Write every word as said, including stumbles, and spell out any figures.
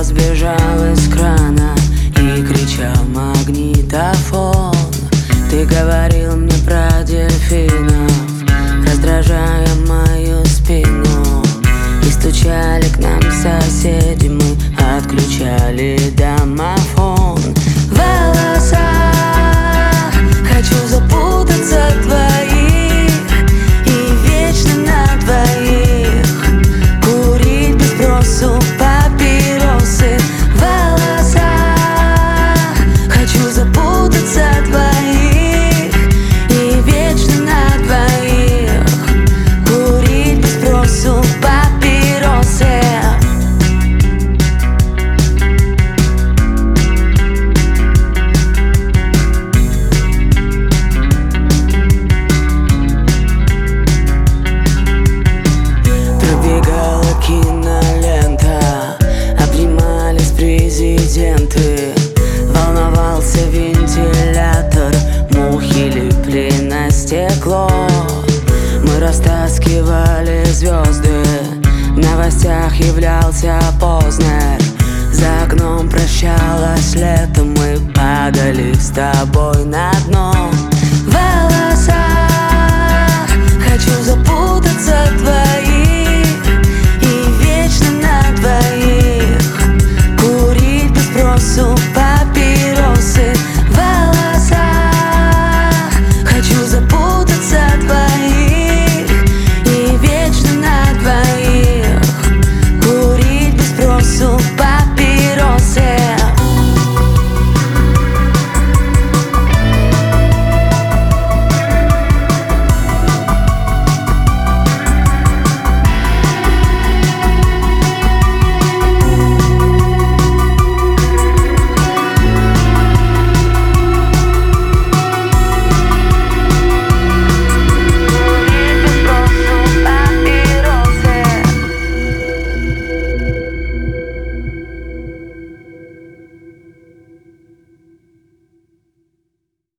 сбежал из крана и кричал магнитофон. Ты говорил мне про дельфинов, раздражая мою спину. И стучали к нам соседи, мы отключали домофон. В волосах хочу запутаться в твоих и вечно на двоих курить без спросу папиросы. В волосах хочу запутаться в твоих и вечно на двоих курить без спросу папиросы. Кинолента, обнимались президенты, волновался вентилятор, мухи липли на стекло. Мы растаскивали звезды, в новостях являлся Познер. За окном прощалось лето, мы падали с тобой на дно. В волосах хочу запутаться в твоих